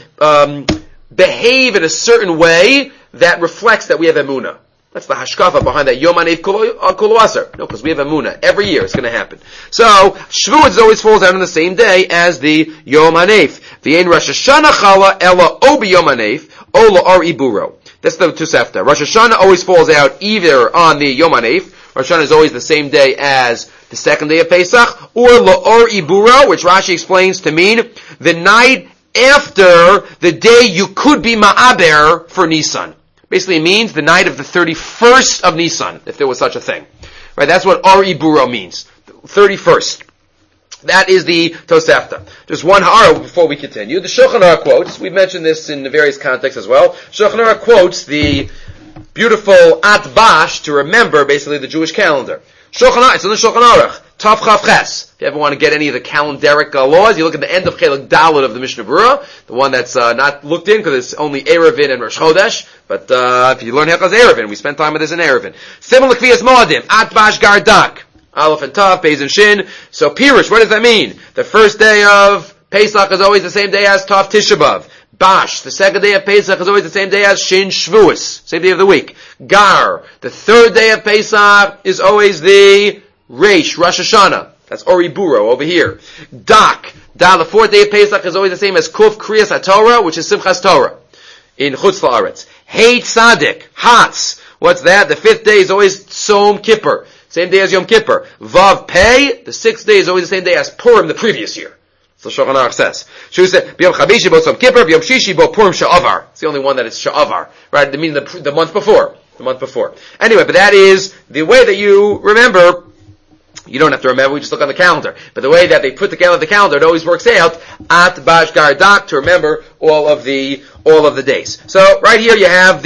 behave in a certain way that reflects that we have emunah. That's the hashkafa behind that Yom HaNef Kulu Aser. No, because we have emunah. Every year it's going to happen. So, Shavuot always falls out on the same day as the Yom HaNef. V'yein Rosh Hashanah Chala Ela O B'Yom HaNef Ola Ar Iburo. That's the Tosefta. Rosh Hashanah always falls out either on the Yom HaNef. Rosh Hashanah is always the same day as the second day of Pesach, or La'or Iburo, which Rashi explains to mean the night after the day you could be Ma'aber for Nisan. Basically, it means the night of the 31st of Nisan, if there was such a thing. Right? That's what Ar Iburo means. 31st. That is the Tosefta. Just one ha'ara before we continue. The Shulchan Aruch quotes, we've mentioned this in various contexts as well. Shulchan Aruch quotes the beautiful Atbash to remember basically the Jewish calendar. Shulchan Aruch, it's in the Shulchan Aruch. Tav Chav Ches. If you ever want to get any of the calendaric laws, you look at the end of Chelek Daled of the Mishnah Berurah, the one that's not looked in because it's only Erevin and Rosh Chodesh. But if you learn Hilchos Erevin, we spent time with this in Erevin. Similar Kvias Moadim, Atbash Gardak. Aleph and Tav, Beis and Shin. So Pirush, what does that mean? The first day of Pesach is always the same day as Tav Tisha B'Av. Bash, the second day of Pesach is always the same day as Shin Shavuos, same day of the week. Gar, the third day of Pesach is always the Reish, Rosh Hashanah. That's Ori Buro over here. Dak, the fourth day of Pesach is always the same as Kuf Kriyas HaTorah, which is Simchas Torah in Chutz La'aretz. Hey Tzadik, Hatz, what's that? The fifth day is always Tzom Kippur. Same day as Yom Kippur. Vav Pei, the sixth day is always the same day as Purim the previous year. So Shulchan Aruch says. She said, B'Yom Chavishi bo Tzom Kippur, B'Yom Shishi bo Purim Sha'avar. It's the only one that is Sha'avar. Right? Meaning the month before. The month before. Anyway, but that is the way that you remember. You don't have to remember, we just look on the calendar. But the way that they put together the calendar, it always works out at Bash Gardak to remember all of the days. So, right here you have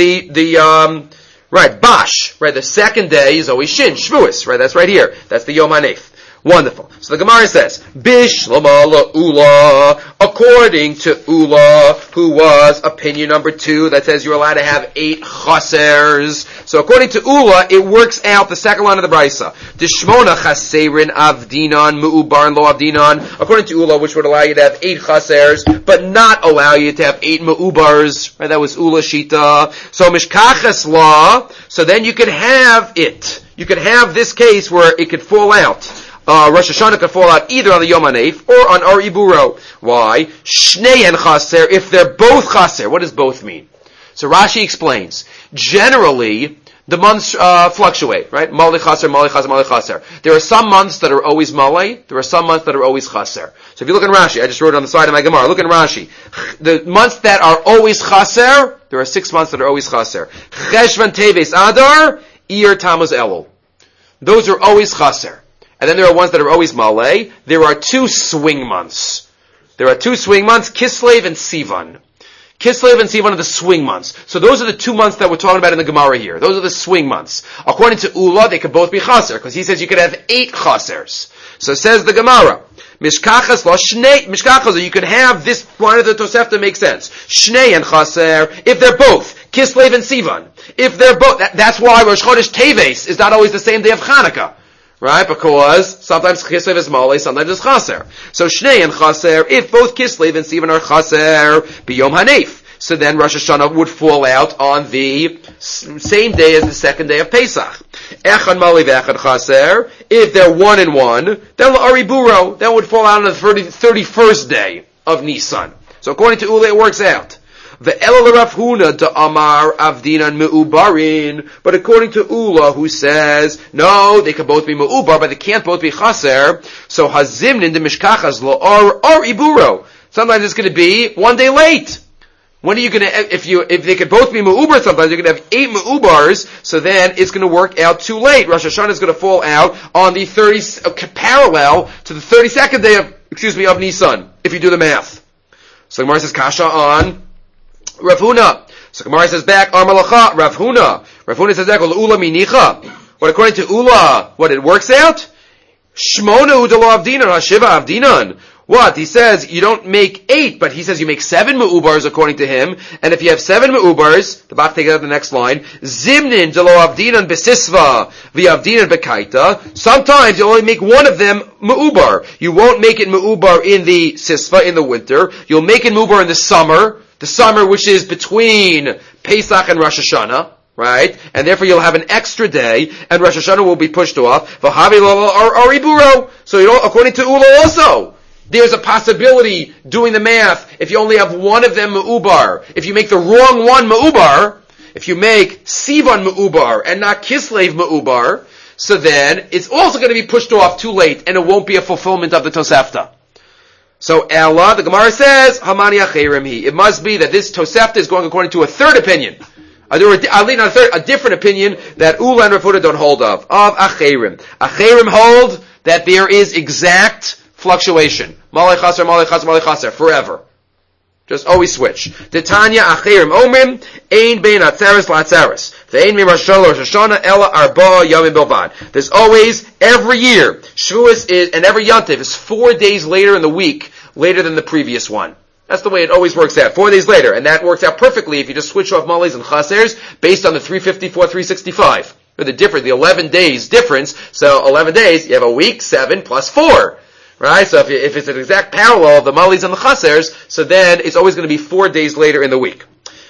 right, Bash, right, the second day is always Shin, Shavuos, right, that's right here. That's the Yom HaNef. Wonderful. So the Gemara says, Bishlama Ula, according to Ula, who was opinion number 2, that says you're allowed to have 8 chasers. So according to Ula, it works out the second line of the Brisa. Dishmona chaserin avdinan mu'ubar lo avdinan. According to Ula, which would allow you to have 8 chasers, but not allow you to have 8 mu'ubars. Right, that was Ula Shita. So mishkachas law, so then you could have it. You could have this case where it could fall out. Rosh Hashanah could fall out either on the Yom HaNef or on Ar Iburo. Why? Shneien chaser, if they're both chaser. What does both mean? So Rashi explains. Generally, the months fluctuate, right? Mali chaser, mali chaser, mali chaser. There are some months that are always mali. There are some months that are always chaser. So if you look in Rashi, I just wrote it on the side of my Gemara. Look in Rashi. The months that are always chaser, there are 6 months that are always chaser. Cheshvan Teves Adar, Iyar Tammuz Elul. Those are always chaser. And then there are ones that are always Malay. There are 2 swing months. Kislev and Sivan. Kislev and Sivan are the swing months. So those are the 2 months that we're talking about in the Gemara here. Those are the swing months. According to Ula, they could both be chaser, because he says you could have 8 chasers. So says the Gemara, Mishkachas lo shnei, Mishkachas, you could have this line of the Tosefta makes sense. Shnei and chaser, if they're both. Kislev and Sivan. If they're both, that's why Rosh Chodesh Teves is not always the same day of Chanukah. Right? Because sometimes Kislev is Malay, sometimes it's Chaser. So Shnei and Chaser, if both Kislev and Sivan are Chaser, B'Yom HaNef. So then Rosh Hashanah would fall out on the same day as the second day of Pesach. Echad Malay v'Echad Chaser, if they're 1 and 1, then Ari Buro, that would fall out on the 31st day of Nisan. So according to Ula, it works out. But according to Ula, who says, no, they can both be Me'ubar, but they can't both be Chaser, so Hazimnin de Mishkachas lo or Iburo. Sometimes it's going to be 1 day late. When are you going to, if they could both be Me'ubar, sometimes you're going to have 8 Me'ubars, so then it's going to work out too late. Rosh Hashanah is going to fall out on the parallel to the 32nd day of of Nisan, if you do the math. So Gemara says, Kasha on Rav Huna. So Gemara says back, Armalacha, Rav Huna. Rav Huna says back, Ula minicha. What according to Ula, what it works out? Shmona udala avdinan, hashiva avdinan. What? He says you don't make 8, but he says you make 7 me'ubars according to him. And if you have 7 me'ubars, the Bach takes out the next line, Zimnin delo avdinan besisva v'avdinan bekaita. Sometimes you only make one of them me'ubar. You won't make it me'ubar in the sisva, in the winter. You'll make it me'ubar in the summer which is between Pesach and Rosh Hashanah. Right? And therefore you'll have an extra day, and Rosh Hashanah will be pushed off. So according to Ula also, there's a possibility, doing the math, if you only have one of them me'ubar, if you make the wrong one me'ubar, if you make Sivan me'ubar and not Kislev me'ubar, so then it's also going to be pushed off too late, and it won't be a fulfillment of the Tosefta. So Ella, the Gemara says, Hamani acherim hi. It must be that this Tosefta is going according to a third opinion. A different opinion that Ula and Rav Huna don't hold of acherim. Acherim hold that there is exact fluctuation. Malay chaser, malay chaser, malay chaser, forever. Just always switch. Titania acherim omrim, ein bein atzeres la'atzeres. Ve'ein mi Rosh Hashanah ela arba yamim bilvad. There's always, every year, Shavuos is, and every Yontif is 4 days later in the week, later than the previous one. That's the way it always works out. 4 days later. And that works out perfectly if you just switch off malays and chasers based on the 354, 365. Or the 11 days difference. So 11 days, you have a week, 7 plus 4. Right? So if it's an exact parallel of the malays and the chasers, so then it's always going to be 4 days later in the week.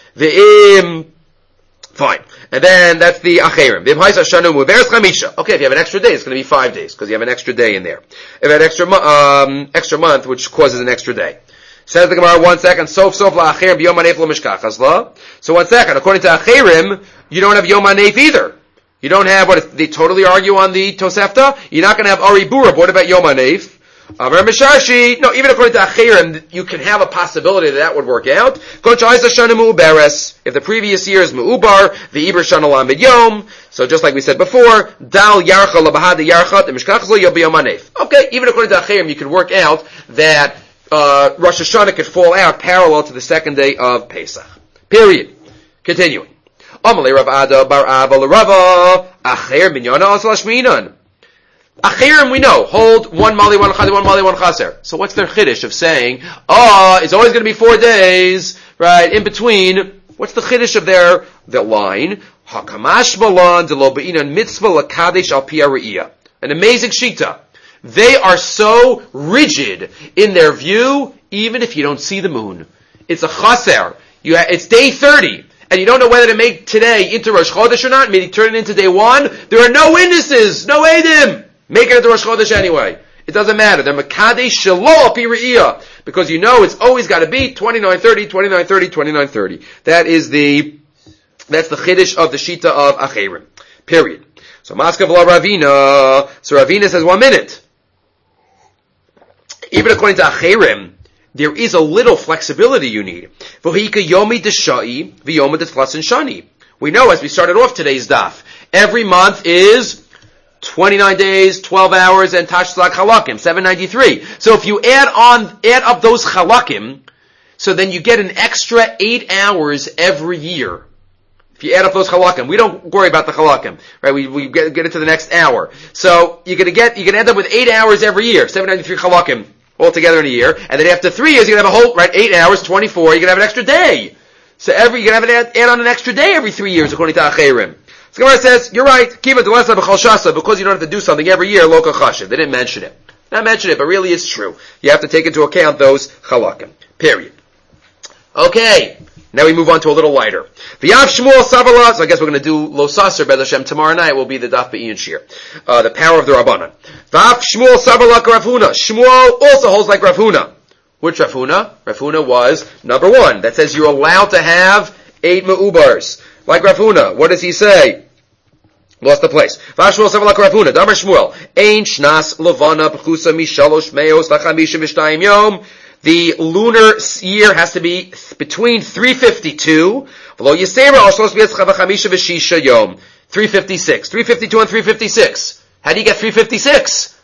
Fine. And then that's the acherim. Okay, if you have an extra day, it's going to be 5 days, because you have an extra day in there. If you have an extra month, which causes an extra day. Says the Gemara, 1 second, sof la'acherim b'yom hanef lo mishkachas la. So 1 second, according to acherim, you don't have yom hanef either. You don't have, they totally argue on the Tosefta? You're not going to have Ari Burab. What about yom hanef? Amar Mishashi, no, even according to acherim, you can have a possibility that would work out. If the previous year is me'ubar, the Iber Shana Lamed Yom, so just like we said before, Dal Yarcha Labahad Yarchat, the Mishkachas lo Yom Hanef. Okay, even according to acherim, you can work out that Rosh Hashanah could fall out parallel to the second day of Pesach. Period. Continuing. Amalei Rav Ada bar Ava l'Rava acher minyana asal shminan. Acherim we know hold one mali, one chaser, one mali, one chaser. So what's their chiddush of saying? It's always going to be 4 days, right? In between, what's the chiddush of their line? Hakamash balan de lo beinan mitzvah lakadesh al pi ha're'iyah. An amazing shita. They are so rigid in their view, even if you don't see the moon. It's a chaser. It's day 30, and you don't know whether to make today into Rosh Chodesh or not, maybe turn it into day 1. There are no witnesses, no edim. Make it into Rosh Chodesh anyway. It doesn't matter. They're Makadesh Shelo al pi re'iyah. Because you know it's always got to be 29:30, 29:30, 29:30. That's the chiddush of the shita of Acherim. Period. So Maskav la Ravina. So Ravina says 1 minute. Even according to Acherim, there is a little flexibility you need. We know as we started off today's daf, every month is 29 days, 12 hours, and Tashzak Chalakim, 793. So if you add up those Chalakim, so then you get an extra 8 hours every year. If you add up those Chalakim, we don't worry about the Chalakim, right? We get into the next hour. So you can end up with 8 hours every year, 793 Chalakim. All together in a year, and then after 3 years, you're going to have a whole, 8 hours, 24, you're going to have an extra day. So you're going to have add on an extra day every 3 years, according to Acherim. So Gemara says, you're right, Kiva Delesa B'chol Shasa, because you don't have to do something every year, Loka Chashiv. They didn't mention it. Not mention it, but really it's true. You have to take into account those Chalakim. Period. Okay. Now we move on to a little lighter. V'yav Shmuel Savala, so I guess we're going to do Lo Saser Bez Hashem tomorrow night, will be the Daf Be'in Shir. The power of the Rabbanan. V'yav Shmuel Savala Rav Huna. Shmuel also holds like Rav Huna. Which Rav Huna? Rav Huna was number 1. That says you're allowed to have 8 me'ubars. Like Rav Huna. What does he say? Lost the place. V'yav Shmuel Savala Rav Huna. Damar Shmuel. Ein Shnas Levana B'chusa Mishalosh Meos Lachamisha V'shtayim Yom. The lunar year has to be between 352, 356. 352 and 356. How do you get 356?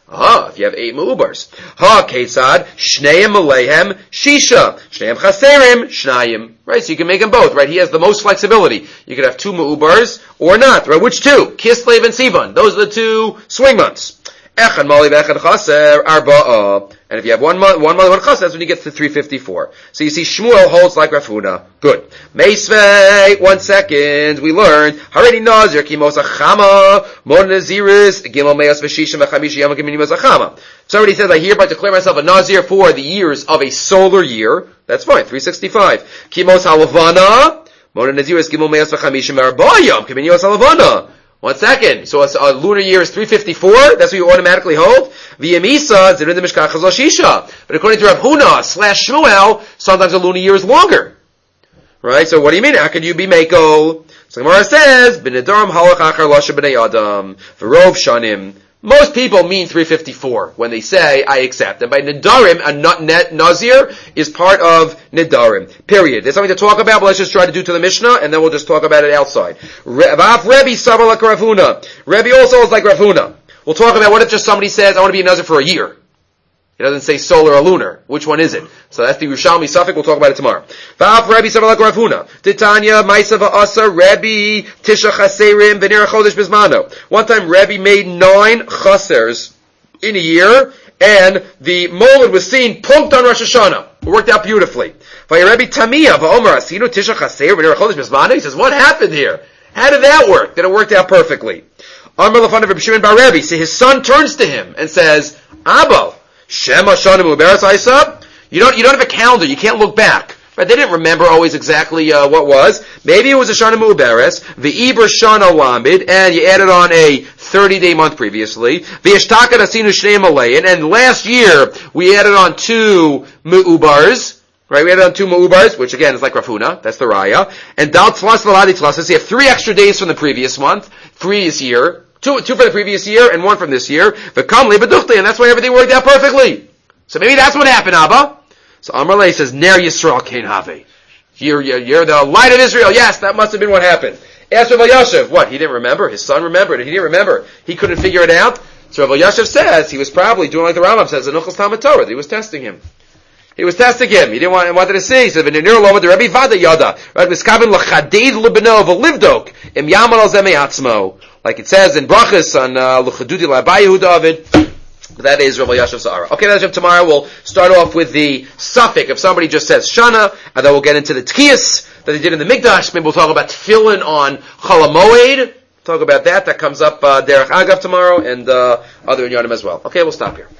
If you have 8 me'ubars. Ketzad, shneim aleihem, shisha. Shneim chaserim, shnayim. Right, so you can make them both, right? He has the most flexibility. You could have 2 me'ubars or not, right? Which 2? Kislev and Sivan. Those are the 2 swing months. Echad mali ve'echad chaser, arba'ah. And if you have one mali, one chaser, that's when you get to 354. So you see, Shmuel holds like Rav Huna. Good. Meisvei, 1 second, we learned, Haredi Nazir, Kimos Achama, Mon Naziris, Gimel Meos Veshishim, Vachamishi Yom Kimimos Achama. So already says, I hereby declare myself a Nazir for the years of a solar year. That's fine, 365. Kimos Halavana, Mon Naziris, Gimel Meos Vachamishi, Arbayam, Kimimos Halavana. 1 second. So a lunar year is 354. That's what you automatically hold. V'yemisa zidin de mishkach chazal shisha. But according to Rav Huna / Shmuel, sometimes a lunar year is longer. Right? So what do you mean? How can you be Mako? So Gemara says, B'nedarim halach achar lasha b'nei adam v'rov shanim. Most people mean 354 when they say, I accept. And by Nedarim, a Nazir is part of Nedarim. Period. There's something to talk about, but let's just try to do to the Mishnah, and then we'll just talk about it outside. Rebbe Savar like Rav Huna. Rebbe also is like Rav Huna. We'll talk about what if just somebody says, I want to be a Nazir for a year. It doesn't say solar or lunar. Which one is it? So that's the Yerushalmi Suffolk. We'll talk about it tomorrow. V'af Rebbe Savar like Rav Huna. Titanya, Maisa v'asa, Rebbe, Tisha chaserim, v'nira chodesh bizmano. One time Rebbe made 9 chasers in a year, and the molad was seen punked on Rosh Hashanah. It worked out beautifully. Rebbe Tamiyah, v'omer, asinu Tisha chaserim, v'nira chodesh bizmano. He says, what happened here? How did that work? That it worked out perfectly. Amar l'fanav Reb Shimon bar Rebbe. So his son turns to him and says, Abba, Shema Shana Mu'beres Aisa. You don't have a calendar. You can't look back. Right? They didn't remember always exactly what was. Maybe it was a Shana Mu'beres. V'ibra Shana Lambid, and you added on a 30-day month previously. V'yashtakat Asinu Shnei Malayin, and last year we added on 2 Mu'ubars. Right? We added on 2 Mu'ubars, which again is like Rav Huna. That's the Raya. And Dal Tlas Valadi Tlas. So you have 3 extra days from the previous month, previous year. 2 for the previous year and 1 from this year. V'kamli b'duchti, and that's why everything worked out perfectly. So maybe that's what happened, Abba. So Amrleh says, Ner Yisrael Kein Have. You're the light of Israel. Yes, that must have been what happened. Ask Rav Elyashiv. What? He didn't remember? His son remembered it. He didn't remember. He couldn't figure it out. So Rav Elyashiv says, he was probably doing like the Rambam says, Anuchos Talmud Torah. He was testing him. He didn't wanted to see. He said, "V'nir loma the Rebbe Vada Yada." Right? Miskaven l'chadeid l'beno v'livdok im yamal al zemei atzmo. Like it says in Brachas on l'chadudi l'Abayehu David. That is Rav Elyashiv Sa'ara. Okay, that's tomorrow. We'll start off with the suffix. If somebody just says Shana, and then we'll get into the Tkiyas that they did in the Mikdash. Maybe we'll talk about Tefillin on Chol HaMoed. Talk about that. That comes up Derech Agav tomorrow, and other Inyanim as well. Okay, we'll stop here.